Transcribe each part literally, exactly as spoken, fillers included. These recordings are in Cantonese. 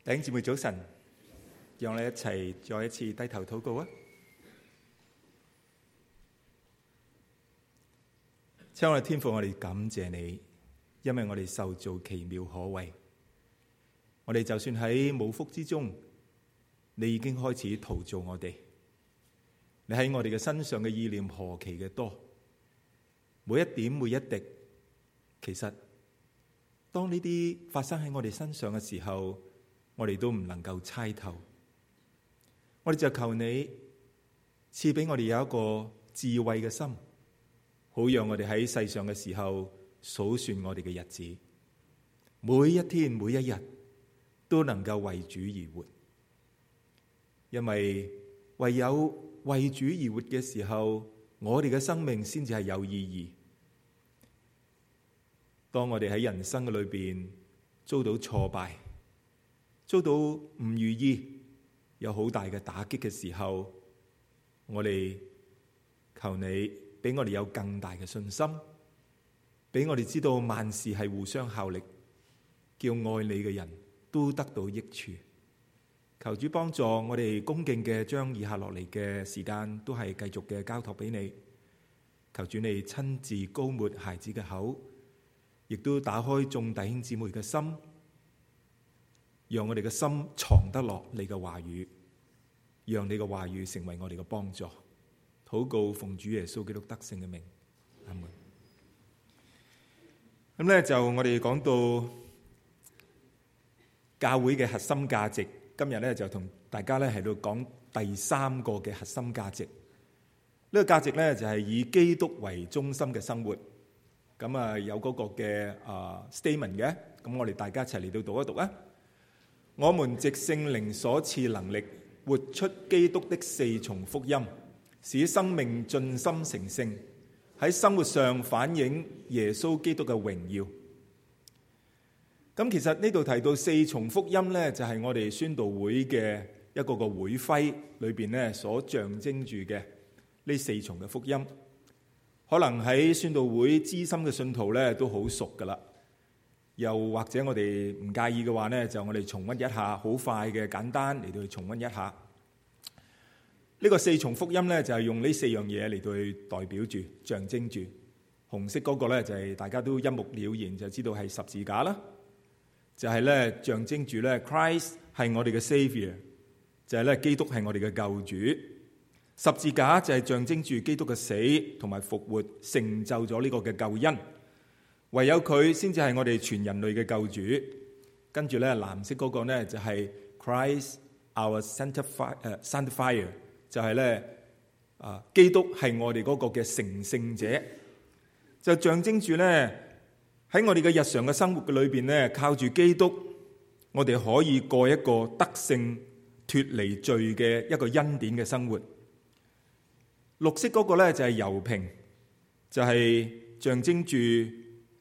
弟兄姊妹早晨，讓我哋一齊再一次低頭禱告啊！親愛的天父，我哋感謝你，因為我哋受造奇妙可畏。我哋就算喺母腹之中，你已經開始陶造我哋。你喺我哋嘅身上嘅意念何其嘅多，每一點每一滴，其實當呢啲發生喺我哋身上嘅時候，我哋都唔能夠猜透。我哋就求你賜俾我哋有一個智慧嘅心，好讓我哋喺世上嘅時候數算我哋嘅日子，每一天每一日都能夠為主而活。因為唯有為主而活嘅時候，我哋嘅生命先至係有意義。當我哋喺人生嘅裏邊遭到挫敗，遭到唔如意，有好大嘅打擊嘅時候，我哋求你俾我哋有更大嘅信心，俾我哋知道萬事係互相效力，叫愛你嘅人都得到益處。求主幫助我哋恭敬嘅將以下落嚟嘅時間都係繼續嘅交託俾你。求主你親自膏抹孩子嘅口，亦都打開眾弟兄姊妹嘅心，讓我哋嘅心藏得落你嘅話語，讓你嘅話語成為我哋嘅幫助。禱告奉主耶穌基督得勝嘅名，阿門。咁咧就我哋講到教會嘅核心價值，今日咧就同大家咧喺度講第三個嘅核心價值。呢個價值咧就係以基督為中心嘅生活。咁啊有嗰個嘅啊 statement 嘅，咁我哋大家一齊嚟到讀一讀啊！我們藉聖靈所賜能力，活出基督的四重福音，使生命盡心成聖，喺生活上反映耶穌基督嘅榮耀。咁其實呢度提到四重福音呢，就係我哋宣道會嘅一個個會徽裏邊呢所象徵住嘅呢四重嘅福音。可能喺宣道會資深嘅信徒呢都好熟噶啦。又或者我哋唔介意嘅話呢，就我哋重溫一下，好快嘅簡單嚟到去重溫一下。呢個四重福音呢，就係用呢四樣嘢嚟到去代表住、象徵住。紅色嗰個呢，就係大家都一目了然就知道係十字架啦，就係呢象徵住呢 Christ 係我哋嘅 Savior， 就係呢基督係我哋嘅救主。十字架就係象徵住基督嘅死同埋復活，成就咗呢個嘅救恩。唯有佢先至係我哋全人類嘅救主。跟住咧藍色嗰個咧就係 Christ our sanctifier， 誒 sanctifier， 就係咧啊基督係我哋嗰個嘅成聖者，就象徵住咧喺我哋嘅日常嘅生活嘅裏邊咧，靠住基督，我哋可以過一個得勝脫離罪嘅一個恩典嘅生活。綠色嗰個咧就係油瓶，就係象徵住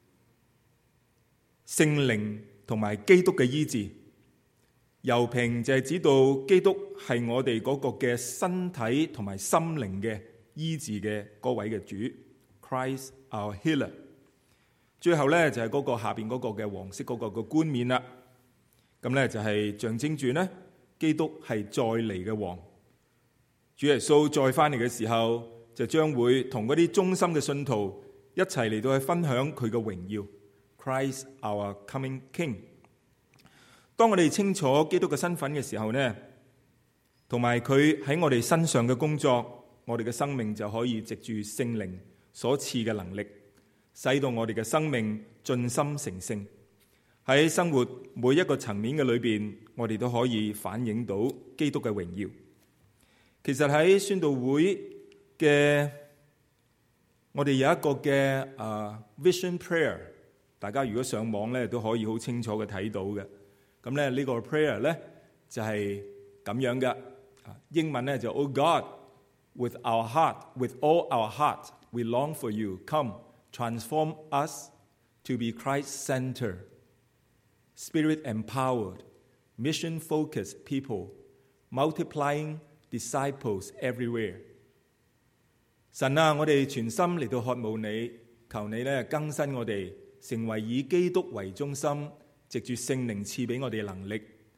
聖靈同埋基督嘅醫治。油瓶就係指到基督係我哋嗰個嘅身體同埋心靈嘅醫治嘅嗰位嘅主 Christ our healer。最後咧就係嗰個下邊嗰個嘅黃色嗰個嘅冠冕啦。咁咧就係象徵住呢基督係再嚟嘅王。主耶穌再翻嚟嘅時候，就將會同嗰啲忠心嘅信徒一齊嚟到去分享佢嘅榮耀。Christ our coming King。當我哋清楚基督嘅身份嘅時候呢，同埋佢喺我哋身上嘅工作，我哋嘅生命就可以藉住聖靈所賜嘅能力，使到我哋嘅生命盡心成聖。喺生活每一個層面嘅裏邊，我哋都可以反映到基督嘅榮耀。其實喺宣道會嘅，我哋有一個嘅啊 Vision Prayer。大家如果上網咧，都可以好清楚嘅睇到嘅。咁咧呢個 prayer 咧就係咁樣嘅。英文咧就 Oh God, with our heart, with all our heart, we long for you. Come, transform us to be Christ-centered, Spirit-empowered, mission-focused people, multiplying disciples everywhere. 神啊，我哋全心嚟到渴慕你，求你咧更新我哋。成為以基督為中心，藉住聖靈賜俾我哋能力，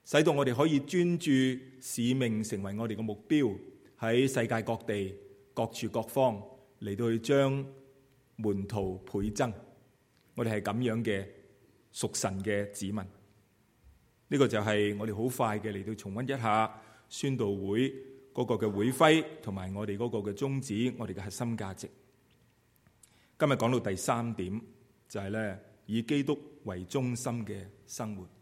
使到我哋可以專注使命成為我哋嘅目標，喺世界各地各處各方嚟到去將門徒倍增。我哋係咁樣嘅屬神嘅子民。呢個就係我哋好快嘅嚟到重溫一下宣道會嗰個嘅會徽同埋我哋嗰個嘅宗旨，我哋嘅核心價值。今日講到第三點，就係咧以基督為中心嘅生活。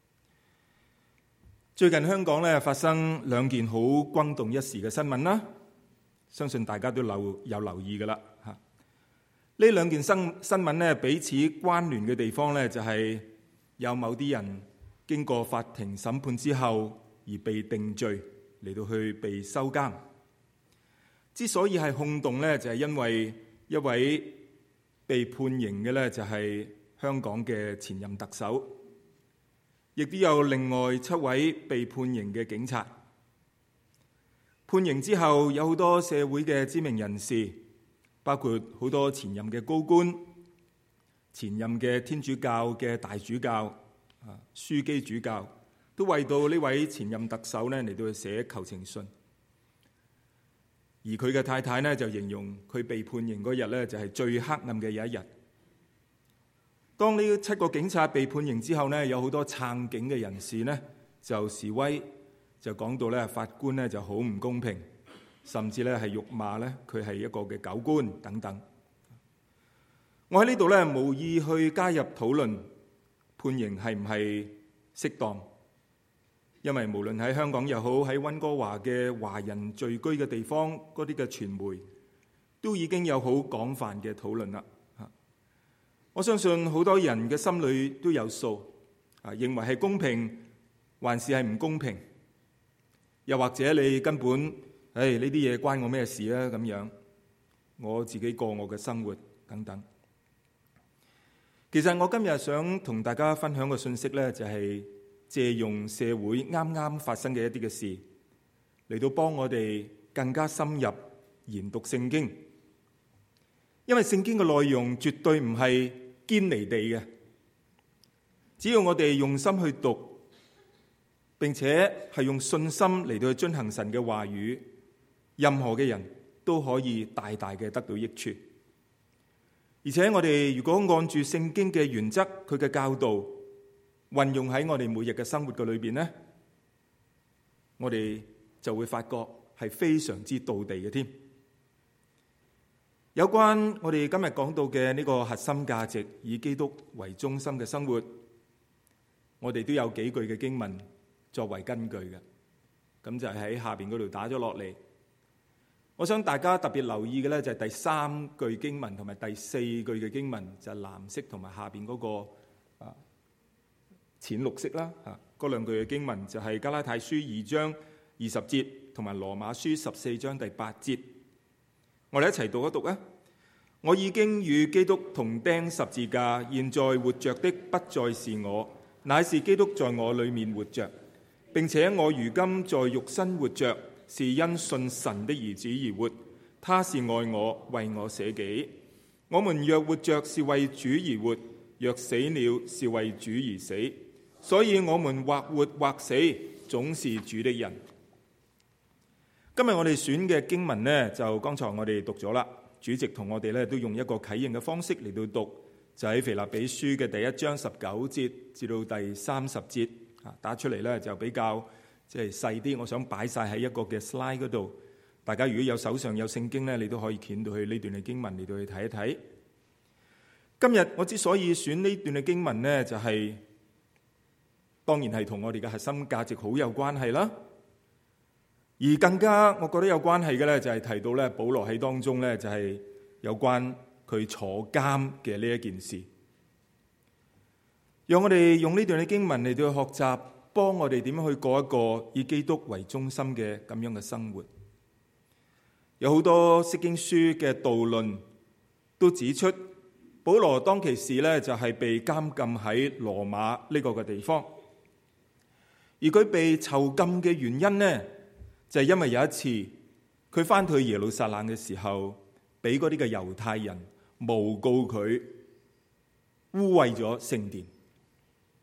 最近香港咧發生兩件好轟動一時嘅新聞啦，相信大家都留有留意噶啦吓。呢兩件新新聞咧彼此關聯嘅地方咧，就係有某啲人經過法庭審判之後而被定罪，嚟到去被收監。之所以係轟動咧，就係因為一位被判刑嘅咧，就係香港嘅前任特首。亦都有另外七位被判刑嘅警察。判刑之後，有好多社會嘅知名人士，包括好多前任嘅高官、前任嘅天主教嘅大主教、啊樞機主教，都為到呢位前任特首呢嚟到去寫求情信。而佢嘅太太呢，就形容佢被判刑嗰日呢，就係最黑暗嘅有一日。當呢七個警察被判刑之後呢，有好多撐警嘅人士呢就示威，就講到咧法官呢就好唔公平，甚至咧係辱罵咧佢係一個嘅狗官等等。我喺呢度咧無意去加入討論判刑係唔係適當，因為無論喺香港又好，喺溫哥華嘅華人聚居嘅地方，嗰啲嘅傳媒都已經有好廣泛嘅討論啦。我相信好多人嘅心裏都有數，啊，認為係公平還是係唔公平，又或者你根本，誒呢啲嘢關我咩事啊？咁樣，我自己過我嘅生活等等。其實我今日想同大家分享嘅信息呢，就係借用社會啱啱發生嘅一啲嘅事，嚟到幫我哋更加深入研讀聖經。因為聖經嘅內容絕對唔係堅離地嘅，只要我哋用心去讀，並且係用信心嚟到去遵行神嘅話語，任何嘅人都可以大大嘅得到益處。而且我哋如果按住聖經嘅原則，佢嘅教導運用喺我哋每日嘅生活嘅裏邊呢，我哋就會發覺係非常之道地嘅添。有關我哋今日講到嘅呢個核心價值，以基督為中心嘅生活，我哋都有幾句嘅經文作為根據嘅，咁就係喺下邊嗰度打咗落嚟。我想大家特別留意嘅咧，就係第三句經文同埋第四句嘅經文，就係藍色同埋下邊嗰個啊淺綠色啦。啊，嗰兩句嘅經文就係加拉太書二章二十節同埋羅馬書十四章第八節。我哋一齊讀一讀啊！我已經與基督同釘十字架，現在活着的不再是我，乃是基督在我裏面活着。並且我如今在肉身活着，是因信神的兒子而活。他是愛我，為我捨己。我們若活着，是為主而活；若死了，是為主而死。所以我們或活或死，總是主的人。今日我哋選嘅經文呢，就剛才我哋讀咗啦。主席同我哋咧都用一個啟應嘅方式嚟到讀，就喺腓立比書嘅第一章十九節至到第三十節啊，打出嚟咧就比較即係細啲。我想擺晒喺一個嘅 slide 嗰度，大家如果有手上有聖經咧，你都可以捲到去呢段嘅經文嚟到去睇一睇。今日我之所以選呢段嘅經文呢，就係、是、當然係同我哋嘅核心價值好有關係啦。而更加我覺得有關係嘅咧，就係提到咧，保羅喺當中咧，就係有關佢坐監嘅呢一件事。讓我哋用呢段嘅經文嚟到去學習，幫我哋點樣去過一個以基督為中心嘅咁樣嘅生活。有好多釋經書嘅導論都指出，保羅當其時咧就係被監禁喺羅馬呢個嘅地方，而佢被囚禁嘅原因呢，就係因為有一次佢翻去耶路撒冷嘅時候，俾嗰啲嘅猶太人誣告佢污穢咗聖殿。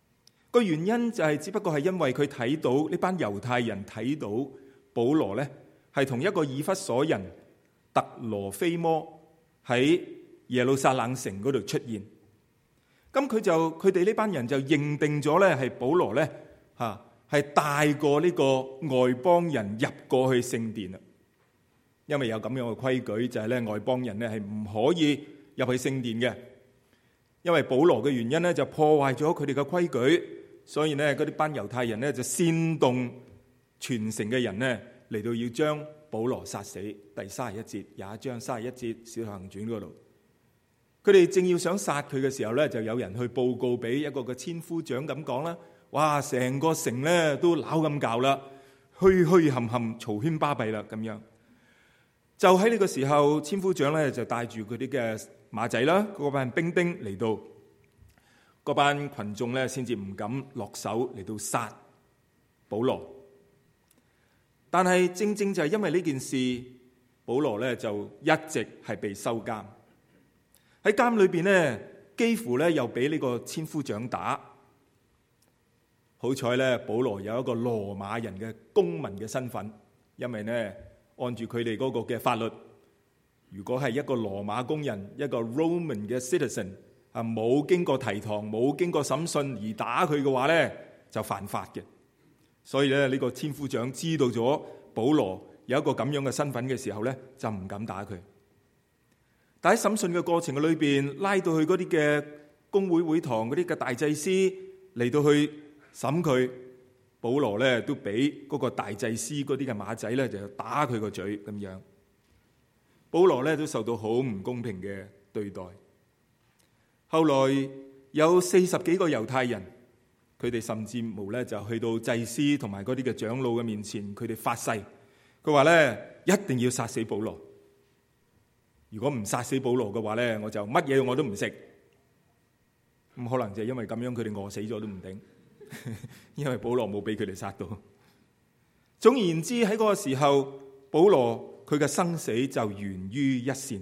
個原因就係只不過係因為佢睇到呢班猶太人睇到保羅咧係同一個以弗所人特羅菲摩喺耶路撒冷城嗰度出現，咁佢就佢哋呢班人就認定咗咧係保羅咧吓係帶過呢個外邦人入過去聖殿啦。因為有咁樣嘅規矩，就係咧外邦人咧係唔可以入去聖殿嘅。因為保羅嘅原因咧就破壞咗佢哋嘅規矩，所以咧嗰啲班猶太人咧就煽動全城嘅人咧嚟到要將保羅殺死。第三十一節，廿一章三十一節《使徒行傳》嗰度，佢哋正要想殺佢嘅時候咧，就有人去報告俾一個嘅千夫長咁講啦。哇！成個城咧都鬧咁教啦，虛虛冚冚，嘈喧巴閉啦咁樣。就喺呢個時候，千夫長咧就帶住佢啲嘅馬仔啦，嗰班兵丁嚟到，嗰班群眾咧先至唔敢落手嚟到殺保羅。但係正正就係因為呢件事，保羅咧就一直係被收監喺監裏邊咧，幾乎咧又俾呢個千夫長打。好彩咧，保羅有一個羅馬人嘅公民嘅身份，因為咧。按住佢哋嗰個嘅法律，如果係一個羅馬公人，一個 Roman 嘅 citizen 啊，冇經過提堂，冇經過審訊而打佢嘅話咧，就犯法嘅。所以咧，呢個千夫長知道咗保羅有一個咁樣嘅身份嘅時候咧，就唔敢打佢。但喺審訊嘅過程嘅裏邊，拉到去嗰啲嘅公會會堂嗰啲嘅大祭司嚟到去審佢。保羅咧都俾嗰個大祭司嗰啲嘅馬仔咧就打佢個嘴咁樣，保羅咧都受到好唔公平嘅對待。後來有四十幾個猶太人，佢哋甚至無咧就去到祭司同埋嗰啲嘅長老嘅面前，佢哋發誓，佢話咧一定要殺死保羅。如果唔殺死保羅嘅話咧，我就乜嘢我都唔食。咁可能就係因為咁樣，佢哋餓死咗都唔定。因為保羅冇俾佢哋殺到。總而言之，喺嗰個時候，保羅佢嘅生死就懸於一線。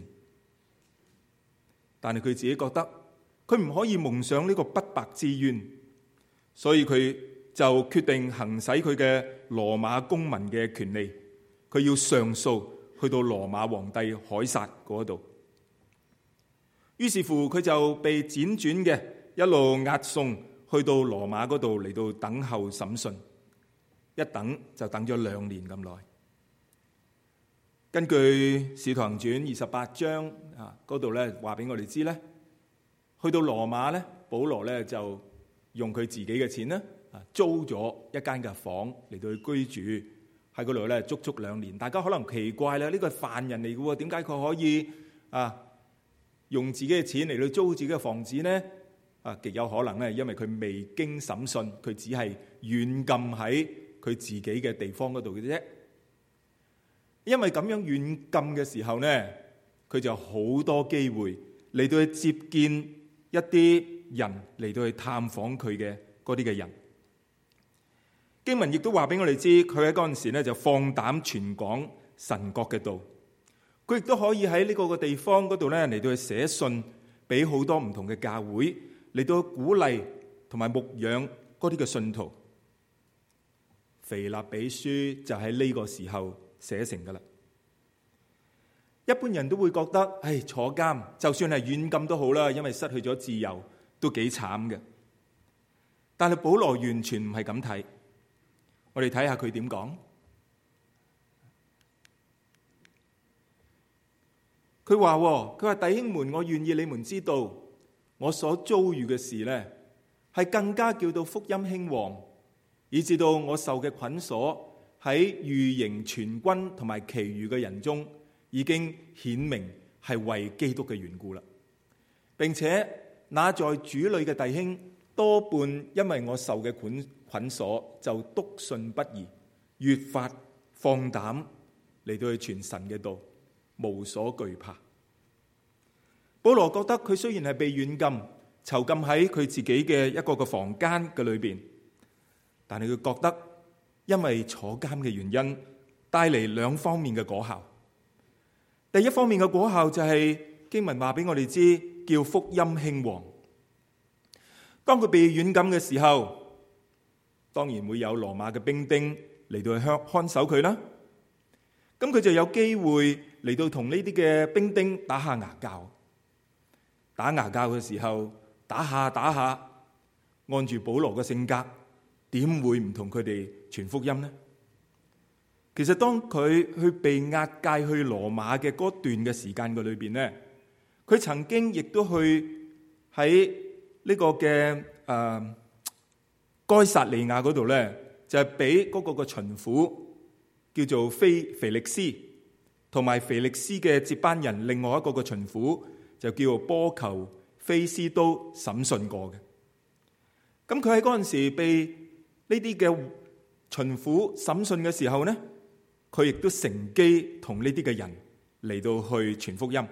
但係佢自己覺得佢唔可以蒙上呢個不白之冤，所以佢就決定行使佢嘅羅馬公民嘅權利，佢要上訴去到羅馬皇帝凱撒嗰度。於是乎，佢就被輾轉嘅一路押送去到羅馬嗰度嚟到等候審訊，一等就等咗兩年咁耐。根據《使徒行傳》二十八章啊，嗰度咧話俾我哋知咧，去到羅馬咧，保羅咧就用佢自己嘅錢咧啊租咗一間嘅房嚟到去居住喺嗰度咧，足足兩年。大家可能奇怪啦，呢個係犯人嚟嘅喎，點解佢可以啊用自己嘅錢嚟到租自己嘅房子呢？啊，極有可能咧，因為佢未經審訊，佢只係軟禁喺佢自己嘅地方嗰度嘅啫。因為咁樣軟禁嘅時候呢，佢就好多機會嚟到去接見一啲人，嚟到去探訪佢嘅嗰啲嘅人。經文亦都話俾我哋知，佢喺嗰陣時咧就放膽傳講神國嘅道。佢亦都可以喺呢個嘅地方嗰度咧嚟到去寫信俾好多唔同嘅教會，嚟到鼓勵同埋牧養嗰啲嘅信徒。腓立比書就喺呢個時候寫成噶啦。一般人都會覺得，唉，坐監就算係軟禁都好啦，因為失去咗自由都幾慘嘅。但係保羅完全唔係咁睇。我哋睇下佢點講。佢話：佢話弟兄們，我願意你們知道，我所遭遇嘅事呢，係更加叫到福音興旺，以至到我受嘅捆鎖喺御營全軍同埋其餘嘅人中，已經顯明係為基督嘅緣故啦。並且那在主裏嘅弟兄，多半因為我受嘅捆捆鎖，就篤信不疑，越發放膽嚟到去傳神嘅道，無所懼怕。保羅覺得佢雖然係被軟禁、囚禁喺佢自己嘅一個個房間嘅裏邊，但係佢覺得因為坐監嘅原因，帶嚟兩方面嘅果效。第一方面嘅果效就係經文話俾我哋知，叫福音興旺。當佢被軟禁嘅時候， 當然會有羅馬嘅兵丁嚟到去看看守佢啦。咁佢就有機會嚟到同呢啲嘅兵丁打下牙鉸。打牙鉸嘅時候，打下打下，按住保羅嘅性格，點會唔同佢哋傳福音呢？其實當佢去被押解去羅馬嘅嗰段嘅時間嘅裏邊呢，佢曾經亦都去喺呢個嘅誒該撒利亞嗰度咧，就係俾嗰個嘅巡撫叫做腓腓力斯，同埋腓力斯嘅接班人另外一個嘅巡撫就叫做波求菲斯都審訊過嘅。咁佢喺嗰陣時被呢啲嘅巡撫審訊嘅時候呢，佢亦都乘機同呢啲嘅人嚟到去傳福音，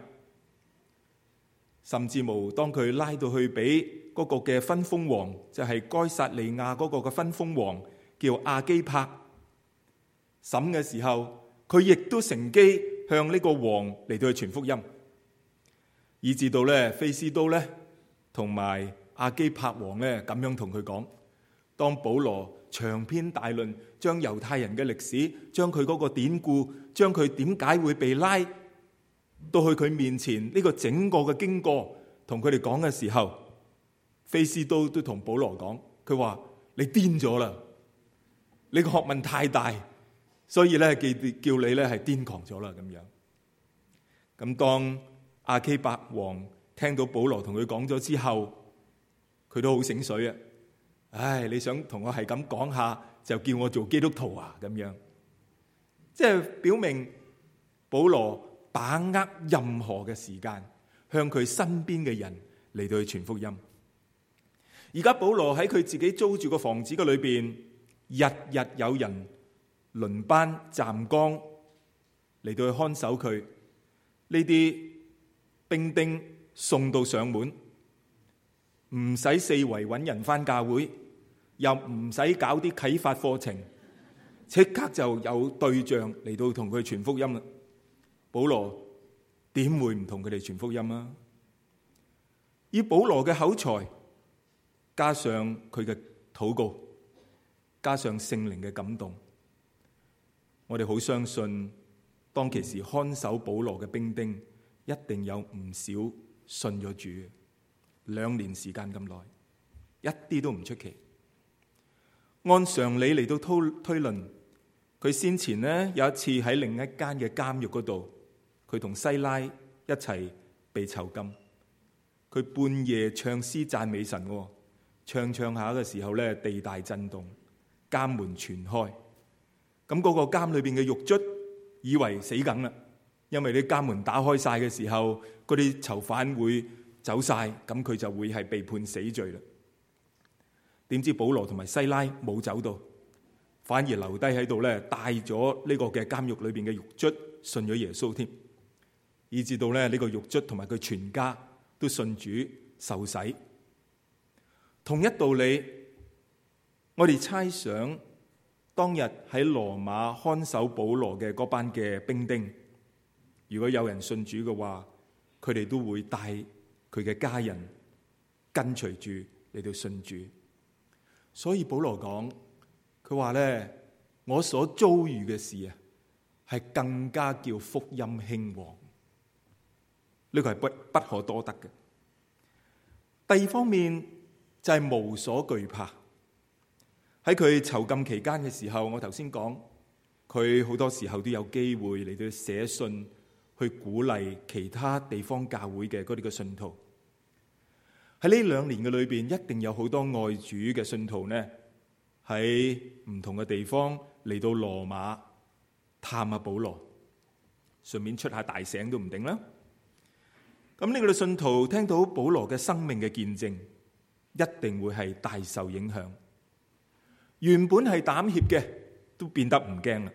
甚至無當佢拉到去俾嗰個嘅分封王，就係該撒利亞嗰個嘅分封王叫亞基帕審嘅時候，佢亦都乘機向呢個王嚟到去傳福音，以至到咧菲斯都咧同埋亞基帕王咧咁樣同佢講，當保羅長篇大論將猶太人嘅歷史，將佢嗰個典故，將佢點解會被拉到去佢面前呢個整個嘅經過同佢哋講嘅時候，菲斯都都同保羅講，佢話你癲咗啦，你個學問太大，所以咧叫叫你咧係癲狂咗啦咁樣。咁當亞基帕王聽到保羅同佢講咗之後，佢都好醒水啊！唉，你想同我係咁講下，就叫我做基督徒啊？咁樣，即係表明保羅把握任何嘅時間，向佢身邊嘅人嚟到去傳福音。而家保羅喺佢自己租住個房子嘅裏邊，日日有人輪班站崗嚟到去看守佢。呢啲兵丁送到上門，唔使四圍揾人返教會，又唔使搞啲啟發課程，即刻就有對象嚟到同佢傳福音啦。保羅點會唔同佢哋傳福音啊？以保羅嘅口才，加上佢嘅禱告，加上聖靈嘅感動，我哋好相信當其時看守保羅嘅兵丁一定有唔少信咗主，兩年時間咁耐，一啲都唔出奇。按常理嚟到推推論，佢先前呢有一次喺另一間嘅監獄嗰度，佢同西拉一齊被囚禁，佢半夜唱詩讚美神，唱唱下嘅時候咧，地大震動，監門全開，咁、那、嗰個監裏邊嘅獄卒以為死梗啦，因為啲監門打開晒嘅時候，嗰啲囚犯會走晒，咁佢就會係被判死罪啦。點知保羅同埋西拉冇走到，反而留低喺度咧，帶咗呢個嘅監獄裏邊嘅獄卒信咗耶穌添，以至到咧呢個獄卒同埋佢全家都信主受洗。同一道理，我哋猜想當日喺羅馬看守保羅嘅嗰班嘅兵丁，如果有人信主嘅話，佢哋都會帶佢嘅家人跟隨住嚟到信主。所以保羅講，佢話咧，我所遭遇嘅事啊，係更加叫福音興旺。呢個係不不可多得嘅。第二方面就係無所懼怕。喺佢囚禁期間嘅時候，我頭先講，佢好多時候都有機會嚟到寫信去鼓勵其他地方教會嘅嗰啲嘅信徒。喺呢兩年嘅裏邊，一定有好多愛主嘅信徒呢，喺唔同嘅地方嚟到羅馬探下保羅，順便出下大醒都唔定啦。咁呢個信徒聽到保羅嘅生命嘅見證，一定會係大受影響。原本係膽怯嘅，都變得唔驚啦。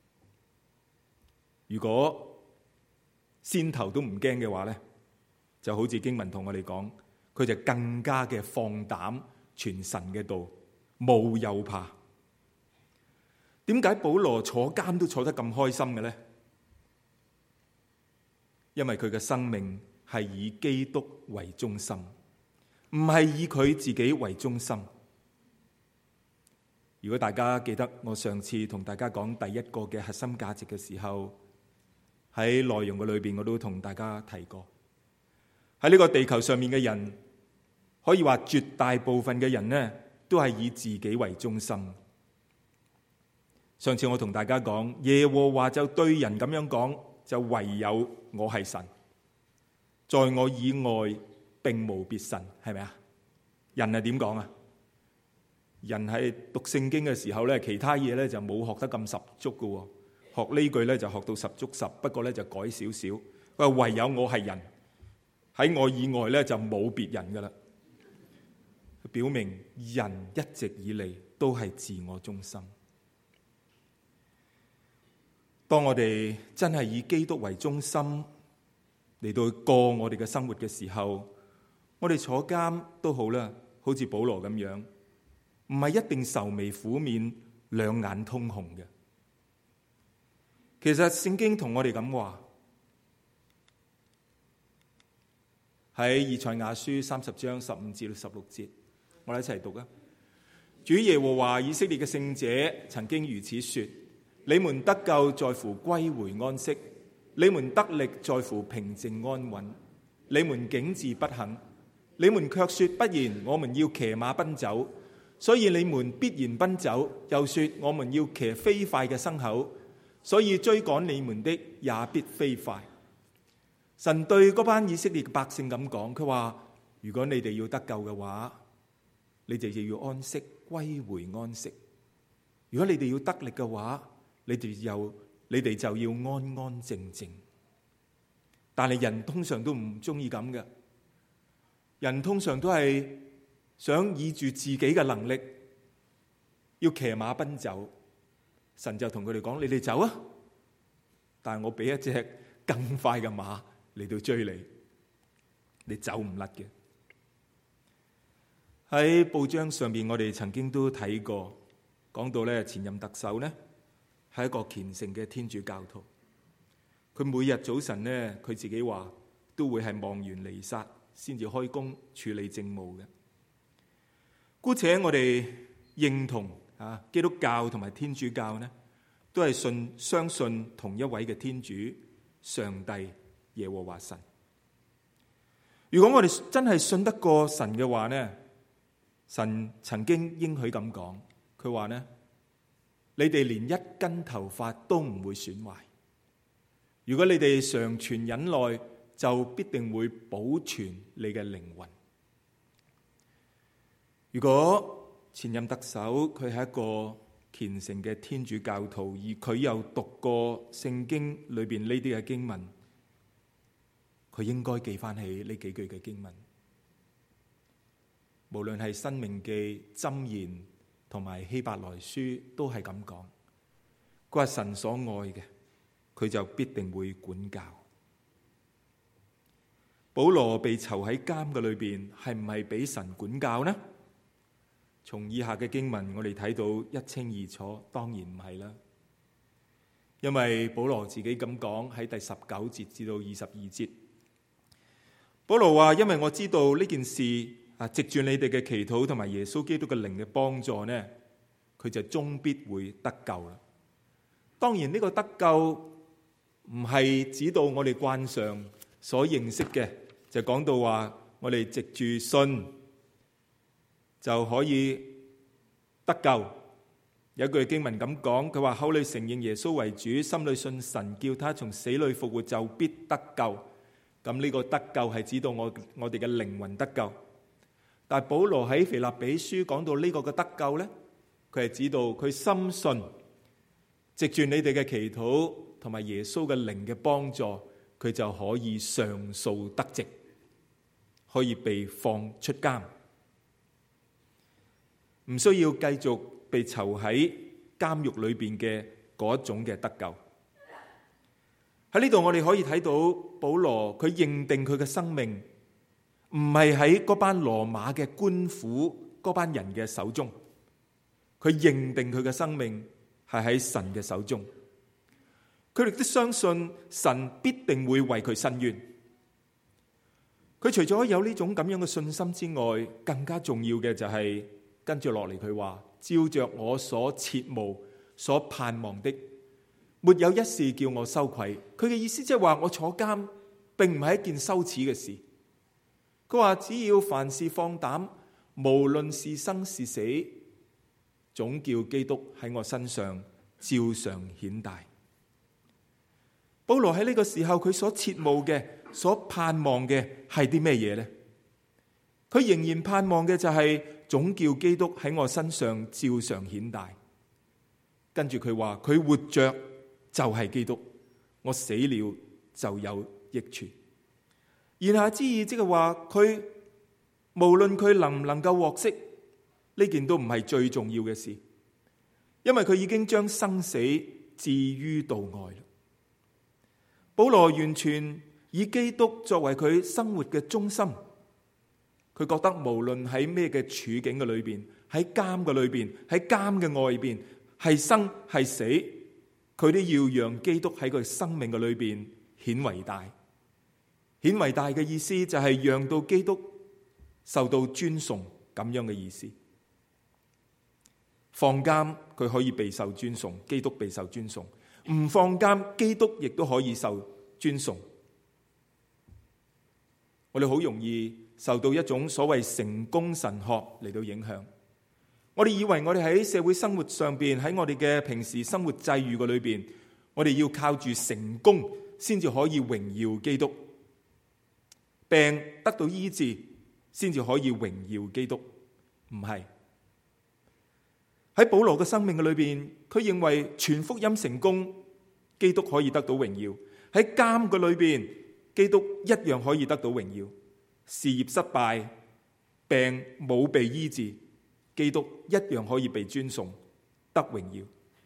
如果先頭都唔驚嘅話咧，就好似經文同我哋講，佢就更加嘅放膽傳神嘅道，無又怕。點解保羅坐監都坐得咁開心嘅咧？因為佢嘅生命係以基督為中心，唔係以佢自己為中心。 如果大家記得我上次同大家講第一個嘅核心價值嘅時候，喺內容嘅裏邊我都同大家提過，喺呢個地球上面嘅人，可以話絕大部分嘅人呢，都係以自己為中心。上次我同大家講，耶和華就對人咁樣講，就唯有我係神，在我以外並無別神，係咪啊？人係點講啊？人喺讀聖經嘅時候咧，其他嘢咧就冇學得咁十足嘅，學呢句咧就學到十足十，不過咧就改少少。佢話唯有我係人，喺我以外咧就冇別人噶啦。表明人一直以嚟都係自我中心。當我哋真係以基督為中心嚟到過我哋嘅生活嘅時候，我哋坐監都好啦，好似保羅咁樣，唔係一定愁眉苦面、兩眼通紅嘅。其實聖經同我哋咁話，喺以賽亞書三十章十五至到十六節，我哋一齊讀啊！主耶和華以色列嘅聖者曾經如此說：你們得救在乎歸回安息，你們得力在乎平靜安穩。你們竟自不肯，你們卻說不然，我們要騎馬奔走。所以你們必然奔走，又說我們要騎飛快嘅牲口，所以追趕你們的也必飛快。神對嗰班以色列嘅百姓咁講，佢話：如果你哋要得救嘅話，你哋就要安息，歸回安息。如果你哋要得力嘅話，你哋又你哋就要安安靜靜。但係人通常都唔中意咁嘅，人通常都係想倚住自己嘅能力，要騎馬奔走。神就同佢哋講：你哋走啊！但係我俾一隻更快嘅馬嚟到追你，你走唔甩嘅。喺報章上面，我哋曾經都睇過，講到咧前任特首呢係一個虔誠嘅天主教徒。佢每日早晨呢，佢自己話都會係望完彌撒先至開工處理政務嘅。姑且我哋認同啊，基督教同埋天主教呢，都係信相信同一位嘅天主上帝耶和華神。如果我哋真係信得過神嘅話呢，神曾經應許咁講，佢話呢：你哋連一根頭髮都唔會損壞。如果你哋常存忍耐，就必定會保存你嘅靈魂。如果前任特首佢係一個虔誠嘅天主教徒，而佢又讀過聖經裏邊呢啲嘅經文，佢應該記翻起呢幾句嘅經文。無論係申命記、箴言同埋希伯來書，都係咁講。佢話神所愛嘅，佢就必定會管教。保羅被囚喺監嘅裏邊，係唔係俾神管教呢？從以下嘅經文，我哋睇到一清二楚，當然唔係啦。因為保羅自己咁講喺第十九節至到二十二節，保羅話：因為我知道呢件事啊，藉住你哋嘅祈禱同埋耶穌基督嘅靈嘅幫助呢，佢就終必會得救啦。當然呢個得救唔係指到我哋慣常所認識嘅，就講到話我哋藉住信就可以得救。有一句經文咁講，佢話口裏承認耶穌為主，心裏信神叫他從死裏復活，就必得救。咁呢個得救係指到我我哋嘅靈魂得救。但係保羅喺腓立比書講到呢個嘅得救呢，佢係指到佢深信藉住你哋嘅祈禱同埋耶穌嘅靈嘅幫助，佢就可以上訴得直，可以被放出監，唔需要繼續被囚喺監獄裏邊嘅嗰種嘅得救。喺呢度我哋可以睇到保羅佢認定佢嘅生命唔係喺嗰班羅馬嘅官府嗰班人嘅手中，佢認定佢嘅生命係喺神嘅手中。佢亦都相信神必定會為佢伸冤。佢除咗有呢種咁樣嘅信心之外，更加重要嘅就係跟住落嚟佢話， 照着我所切慕、所盼望的，沒有一事叫我羞愧。佢嘅意思即係話，我坐監並唔係一件羞恥嘅事。佢話只要凡事放膽，無論是生是死，總叫基督喺我身上照常顯大。保羅喺呢個時候，佢所切慕嘅、所盼望嘅係啲咩嘢呢？佢仍然盼望嘅就係總叫基督喺我身上照常顯大。跟住佢話，佢活着就係基督，我死了就有益處。言下之意即係話，佢無論佢能唔能夠獲釋，呢件都唔係最重要嘅事，因為佢已經將生死置於度外。保羅完全以基督作為佢生活嘅中心。佢覺得無論喺咩嘅處境嘅裏邊，喺監嘅裏邊，喺監嘅外邊，係生係死，佢都要讓基督喺佢生命嘅裏邊顯為大。顯為大嘅意思就係讓到基督受到尊崇，咁樣嘅意思。放監佢可以備受尊崇，基督備受尊崇；唔放監，基督亦都可以受尊崇。我哋好容易受到一種所謂成功神學嚟到影響。我哋以為我哋喺社會生活上邊，喺我哋嘅平時生活際遇嘅裏邊，我哋要靠住成功先至可以榮耀基督。病得到醫治先至可以榮耀基督，唔係。喺保羅嘅生命嘅裏邊，佢認為傳福音成功，基督可以得到榮耀；喺監嘅裏邊，基督一樣可以得到榮耀。事業失敗，病冇被醫治，基督一樣可以被尊崇，得榮耀。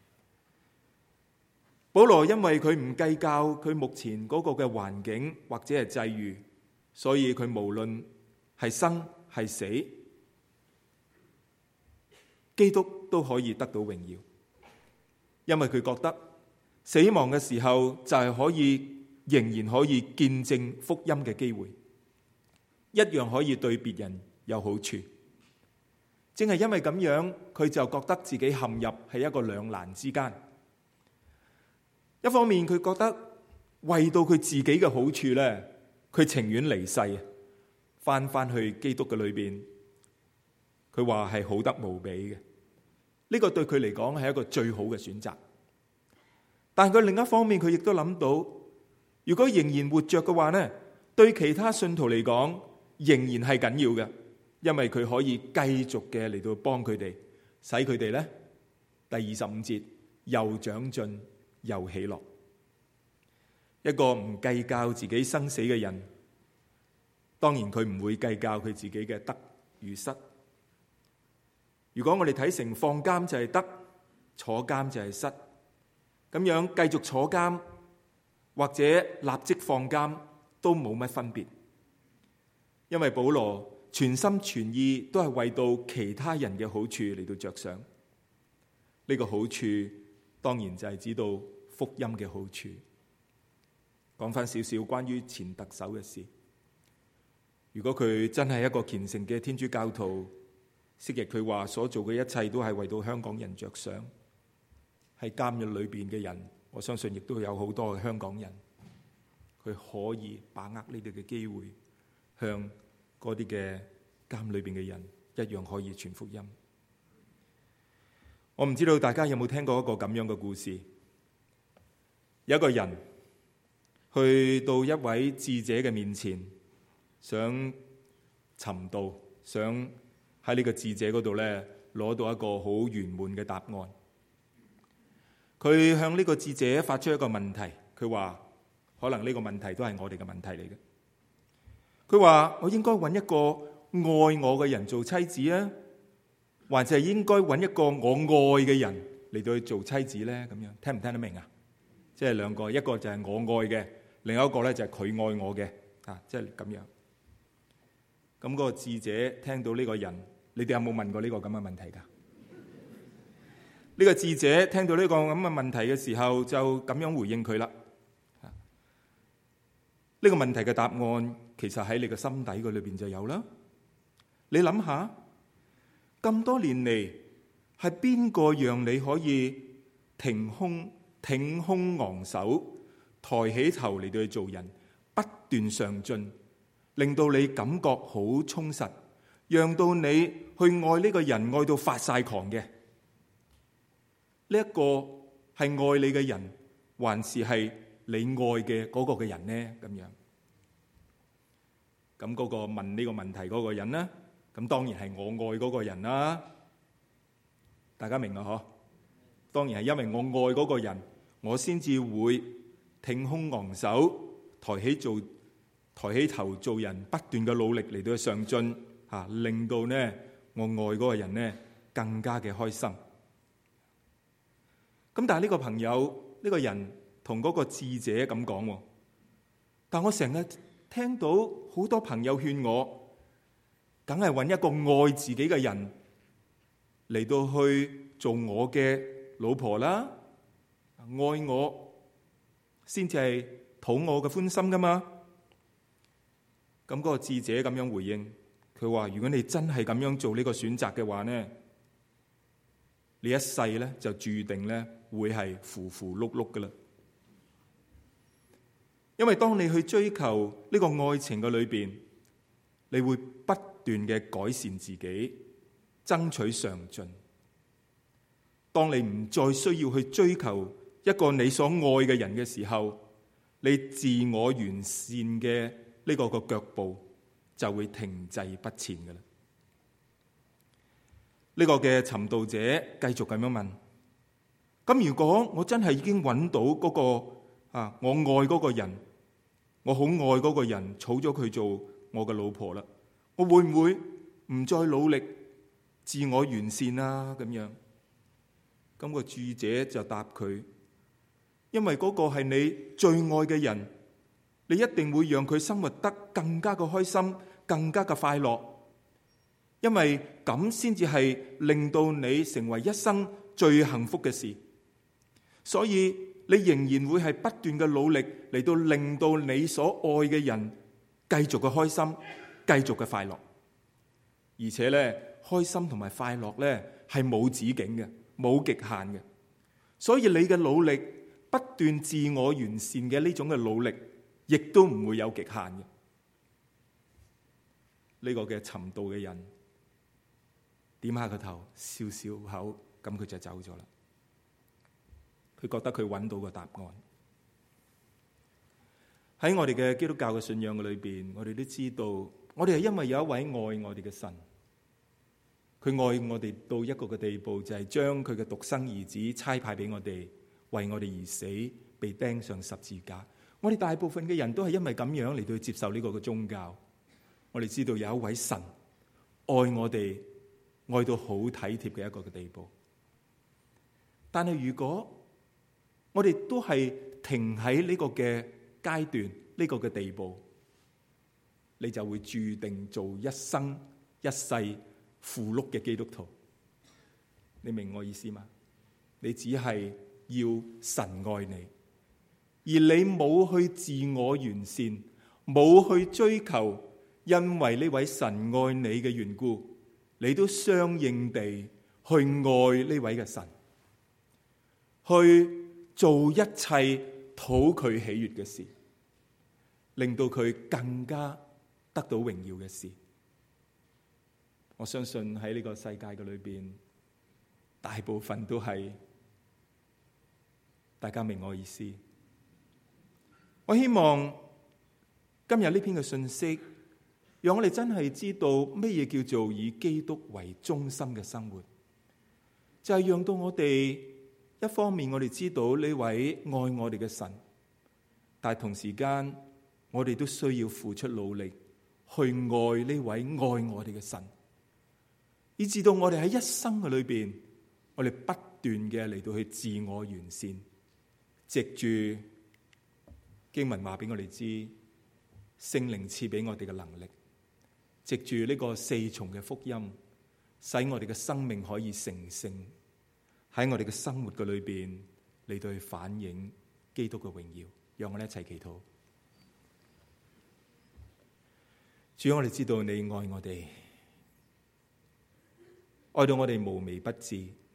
保羅因為佢唔計較佢目前嗰個嘅環境或者係際遇，所以佢無論係生係死，基督都可以得到榮耀。因為佢覺得死亡嘅時候就係可以仍然可以見證福音嘅機會，一樣可以對別人有好處。正係因為咁樣，佢就覺得自己陷入係一個兩難之間。一方面佢覺得為到佢自己嘅好處咧，佢情願離世，翻翻去基督嘅裏邊。佢話係好得無比嘅，呢個對佢嚟講係一個最好嘅選擇。但佢另一方面，佢亦都諗到，如果仍然活着嘅話呢，對其他信徒嚟講仍然係緊要嘅，因為佢可以繼續嘅嚟到幫佢哋，使佢哋呢，第二十五節又長進又喜樂。一個唔計較自己生死嘅人，當然佢唔會計較佢自己嘅得與失。如果我哋睇成放監就係得，坐監就係失，咁樣繼續坐監或者立即放監都冇乜分別，因為保羅全心全意都係為到其他人嘅好處嚟到着想。呢個好處當然就係指到福音嘅好處。講翻少少關於前特首嘅事。如果佢真係一個虔誠嘅天主教徒，昔日佢話所做嘅一切都係為到香港人着想。喺監獄裏邊嘅人，我相信亦都有好多嘅香港人，佢可以把握呢啲嘅機會，向嗰啲嘅監裏邊嘅人一樣可以傳福音。我唔知道大家有冇聽過一個咁樣嘅故事。有一個人去到一位智者嘅面前，想尋道，想喺呢個智者嗰度咧攞到一個好圓滿嘅答案。佢向呢個智者發出一個問題，佢話可能呢個問題都係我哋嘅問題嚟嘅。佢話我應該揾一個愛我嘅人做妻子啊，還是係應該揾一個我愛嘅人嚟到去做妻子咧？咁樣聽唔聽得明啊？即係兩個，一個就係我愛嘅，另一個咧就係佢愛我嘅，啊，即係咁樣。咁嗰個智者聽到呢個人，你哋有冇問過呢個咁嘅問題㗎？呢個智者聽到呢個咁嘅問題嘅時候，就咁樣回應佢啦。呢個問題嘅答案其實喺你嘅心底嗰裏邊就有啦。你諗下，咁多年嚟係邊個讓你可以挺胸挺胸昂首，抬起頭嚟到去做人，不斷上進，令到你感覺好充實，讓到你去愛呢個人愛到發晒狂嘅？呢一個係愛你嘅人，還是係你愛嘅嗰個嘅人呢？咁樣，咁嗰個問呢個問題嗰個人呢？咁當然係我愛嗰個人啦。大家明啦嗬？當然係因為我愛嗰個人，我先至會挺胸昂首，抬起做抬起頭做人，不斷嘅努力嚟到上進，吓令到呢我愛嗰個人呢更加嘅開心。咁但係呢個朋友呢個人同嗰個智者咁講，但我成日聽到好多朋友勸我，梗係揾一個愛自己嘅人嚟到去做我嘅老婆啦，愛我先至係討我嘅歡心噶嘛。咁嗰個智者咁樣回應，佢話：如果你真係咁樣做呢個選擇嘅話呢，你一世咧就注定咧會係糊糊碌碌噶啦。因為當你去追求呢個愛情嘅裏邊，你會不斷嘅改善自己，爭取上進。當你唔再需要去追求一個你所愛嘅人嘅時候，你自我完善嘅呢個個腳步就會停滯不前噶啦。呢個嘅尋道者繼續咁樣問：咁如果我真係已經揾到嗰個啊，我愛嗰個人，我好愛嗰個人，娶咗佢做我嘅老婆啦，我會唔會唔再努力自我完善啊？咁樣，咁個智者就答佢：因為嗰個係你最愛嘅人，你一定會讓佢生活得更加嘅開心，更加嘅快樂。因為咁先至係令到你成為一生最幸福嘅事，所以你仍然會係不斷嘅努力嚟到令到你所愛嘅人繼續嘅開心，繼續嘅快樂。而且咧，開心同埋快樂咧係冇止境嘅，冇極限嘅。所以你嘅努力不斷自我完善嘅呢種嘅努力，亦都唔會有極限嘅。呢個嘅尋道嘅人點下個頭，笑笑口，咁佢就走咗啦。佢覺得佢揾到個答案。喺我哋嘅基督教嘅信仰嘅裏邊，我哋都知道，我哋係因為有一位愛我哋嘅神，佢愛我哋到一個嘅地步，就係將佢嘅獨生兒子差派俾我哋，為我哋而死，被釘上十字架。我哋大部分嘅人都係因為咁樣嚟到接受呢個嘅宗教。我哋知道有一位神愛我哋，愛到好體貼嘅一個嘅地步。但係如果我哋都係停喺呢個嘅階段，呢個嘅地步，你就會注定做一生一世符碌嘅基督徒。你明我意思嗎？你只係要神愛你，而你冇去自我完善，冇去追求，因為呢位神愛你嘅緣故，你都相應地去愛呢位嘅神，去做一切討佢喜悅嘅事，令到佢更加得到榮耀嘅事。我相信喺呢個世界嘅裏邊，大部分都係，大家明我意思。我希望今日呢篇嘅信息，讓我哋真係知道咩嘢叫做以基督為中心嘅生活，就係讓到我哋一方面我哋知道呢位愛我哋嘅神，但係同時間我哋都需要付出努力去愛呢位愛我哋嘅神，以至到我哋喺一生嘅裏邊，我哋不斷嘅嚟到去自我完善，藉住經文話俾我哋知，聖靈賜俾我哋嘅能力，藉住呢個四重嘅福音，使我哋嘅生命可以成聖，喺我哋嘅生活嘅裏邊嚟到去反映基督嘅榮耀。讓我哋一齊祈禱。主，我哋知道你愛我哋，愛到我哋無微不至，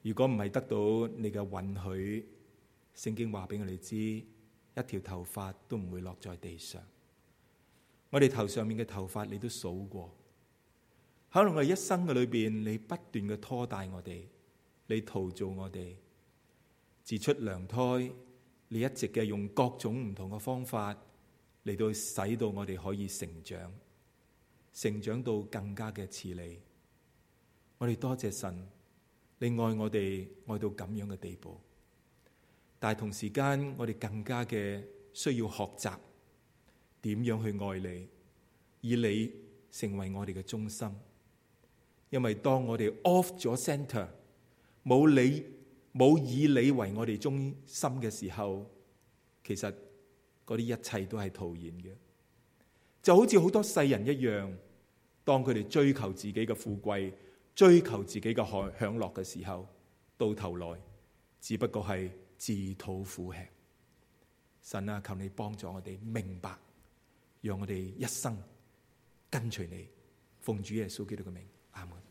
如果唔係得到你嘅允許，聖經話俾我哋知，一條頭髮都唔會落在地上。我哋頭上面嘅頭髮你都數過，可能我哋一生嘅裏邊，你不斷嘅拖帶我哋，你陶造我哋，自出娘胎，你一直嘅用各種唔同嘅方法嚟到使到我哋可以成長，成長到更加嘅似你。我哋多謝神，你愛我哋愛到咁樣嘅地步，但係同時間我哋更加嘅需要學習點樣去愛你，以你成為我哋嘅中心。因為當我哋 off 咗 center， 冇你冇以你為我哋中心嘅時候，其實嗰啲一切都係徒然嘅。就好似好多世人一樣，當佢哋追求自己嘅富貴，追求自己嘅享樂嘅時候，到頭來只不過係自討苦吃。神啊，求你幫助我哋明白，讓我哋一生跟隨你，奉主耶穌基督嘅名，阿門。